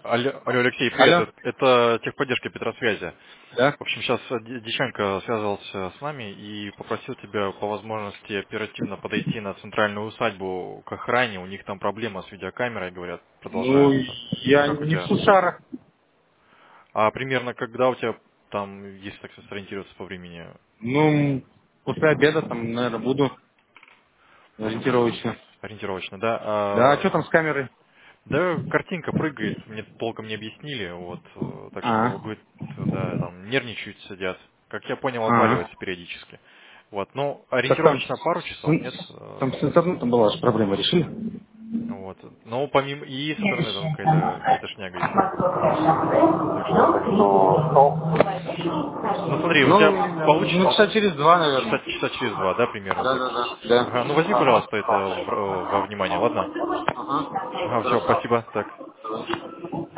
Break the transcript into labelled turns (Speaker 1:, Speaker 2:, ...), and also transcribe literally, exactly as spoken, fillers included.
Speaker 1: Алло, алло, Алексей, привет.
Speaker 2: Алло?
Speaker 1: Это это техподдержка Петросвязи.
Speaker 2: Да?
Speaker 1: В общем, сейчас Диченко связывался с нами и попросил тебя по возможности оперативно подойти на центральную усадьбу к охране. У них там проблема с видеокамерой, говорят,
Speaker 2: Ну,
Speaker 1: продолжаются.
Speaker 2: я
Speaker 1: Как у
Speaker 2: не в
Speaker 1: тебя?
Speaker 2: Сушарах.
Speaker 1: А примерно когда у тебя там, если так сориентироваться по времени,
Speaker 2: Ну, после обеда там, наверное, буду ориентировочно.
Speaker 1: ориентировочно, да?
Speaker 2: Да, а
Speaker 1: А,
Speaker 2: что там с камерой?
Speaker 1: да, картинка прыгает, мне толком не объяснили, вот, э, так
Speaker 2: А,
Speaker 1: что, говорит, да, там нервничают, сидят. Как я понял,
Speaker 2: а.
Speaker 1: отваливается периодически. Вот, ну,
Speaker 2: Так там,
Speaker 1: ориентировочно пару
Speaker 2: с,
Speaker 1: часов, нет?
Speaker 2: с- там
Speaker 1: Э,
Speaker 2: с интернетом была же проблема, решили?
Speaker 1: Вот. Но помимо и с интернетом какая-то какая-то шняга еще. Так что, ну смотри, у тебя
Speaker 2: Ну, ну,
Speaker 1: получится
Speaker 2: часа через два,
Speaker 1: часа,
Speaker 2: наверное.
Speaker 1: часа через два, да, примерно
Speaker 2: Да,
Speaker 1: будет?
Speaker 2: да, да. Да.
Speaker 1: Ага, ну возьми, пожалуйста, это в- во внимание, ладно?
Speaker 2: Ага.
Speaker 1: Ага, все,
Speaker 2: Хорошо.
Speaker 1: спасибо. Так.